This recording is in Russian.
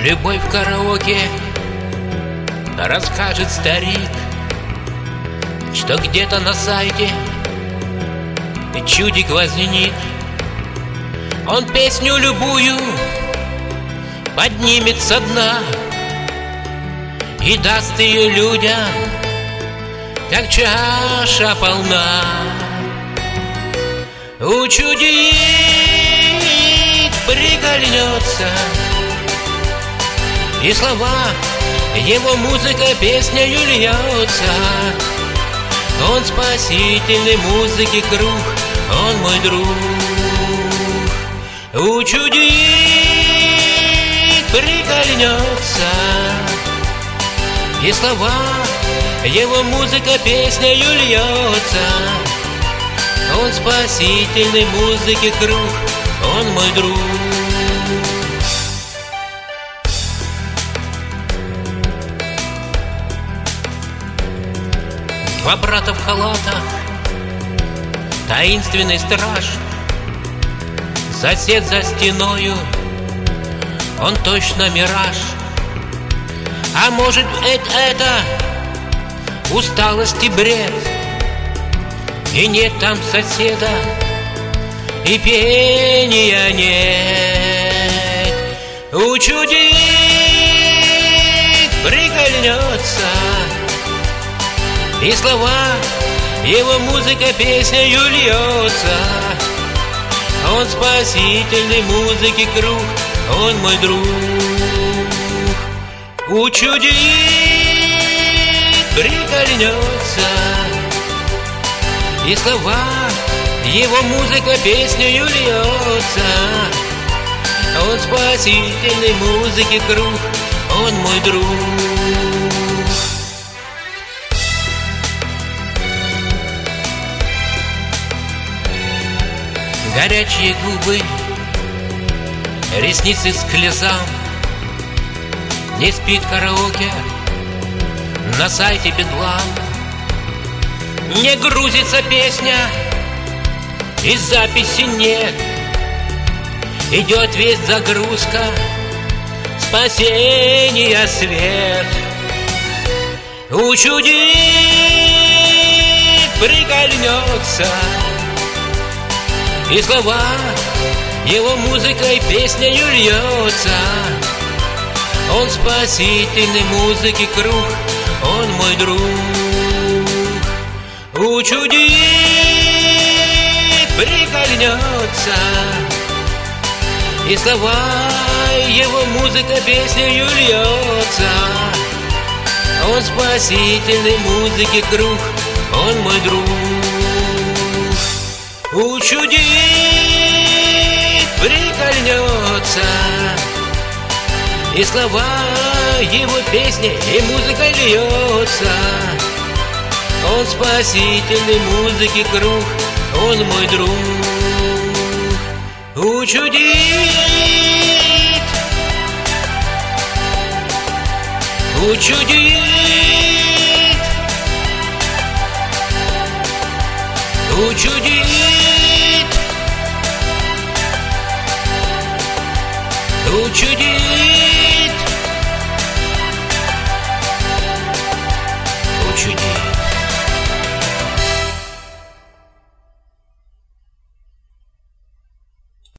Любовь в караоке расскажет старик, что где-то на сайте чудик возник. Он песню любую поднимет со дна и даст ее людям, как чаша полна. У чудик прикольнется, и слова его музыка песнею льется. Он спасительной музыки круг, он мой друг. У чудик прикольнется, и слова его музыка песнею льется. Он спасительной музыки круг, он мой друг. Два брата в халатах, таинственный страж, сосед за стеною, он точно мираж. А может это усталость и бред, и нет там соседа, и пения нет. У чудик прикольнется, и слова его музыка песнею льется. Он спасительной музыки круг, он мой друг. У чудик прикольнется, и слова его музыка песнею льется. Он спасительной музыки круг, он мой друг. Горячие губы, ресницы с слезам. Не спит караоке на сайте Бедлам. Не грузится песня, и записи нет. Идет весь загрузка, спасения свет. У чудик прикольнется, и слова его музыкой песнею льется. Он спасительной музыки круг, он мой друг. У чудик прикольнется, и слова его музыка песнею льется. Он спасительной музыки круг, он мой друг. У чудик прикольнется, и слова его песни и музыка льется. Он спасительной музыки круг, он мой друг. У чудик чудик